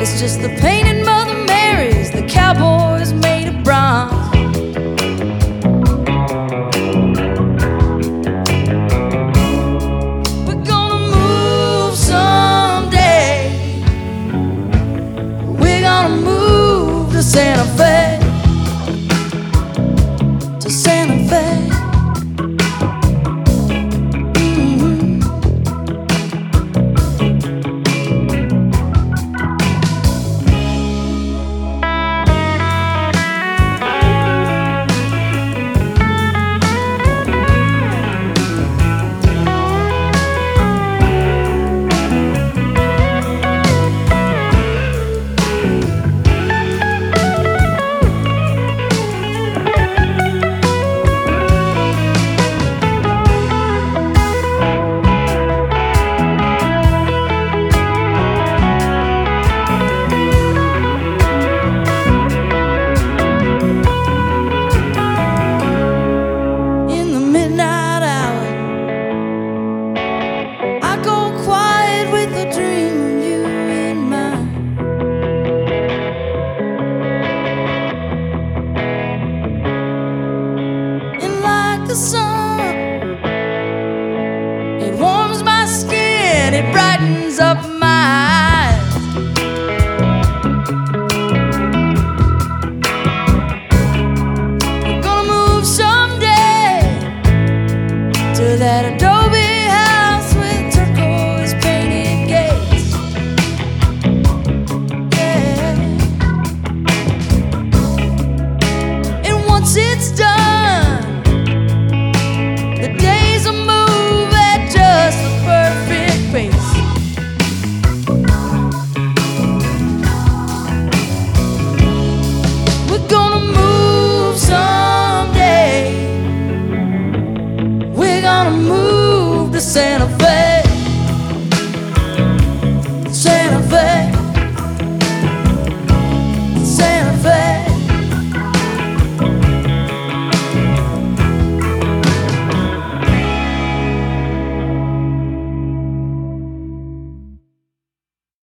It's just the painted Mother Marys, the cowboys made of bronze. We're gonna move someday. We're gonna move to Santa Fe. To Santa Fe. The sun, it warms my skin, it brightens up my eyes. We're gonna move someday to that adobe house with turquoise painted gates. Yeah. And once it's done, Santa Fe.